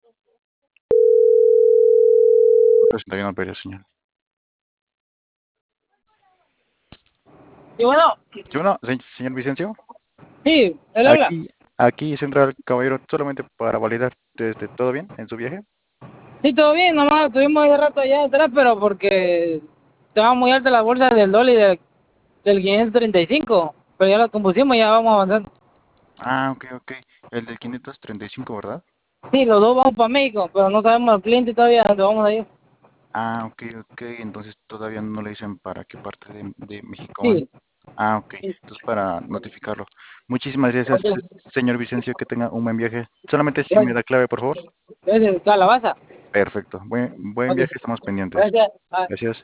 61 Pérez, señor. Y bueno, ¿Sí, bueno, señor Vicencio? sí, él habla. Aquí Central Caballero, solamente para validar, ¿todo bien en su viaje? Sí, todo bien, nomás estuvimos hace rato allá atrás, pero porque estaban muy altas las bolsas del Dolly del 535, pero ya lo compusimos y ya vamos avanzando. Ah, ok. El del 535, ¿verdad? Sí, los dos vamos para México, pero no sabemos al cliente todavía dónde vamos a ir. Ah, ok. Entonces todavía no le dicen para qué parte de México van. Sí, Ah, ok. Entonces para notificarlo. Muchísimas gracias, ok, señor Vicencio, que tenga un buen viaje. Solamente si me gracias. da clave, por favor. Gracias, calabaza. Perfecto. Buen Ok, viaje, estamos pendientes. gracias. Ah. Gracias.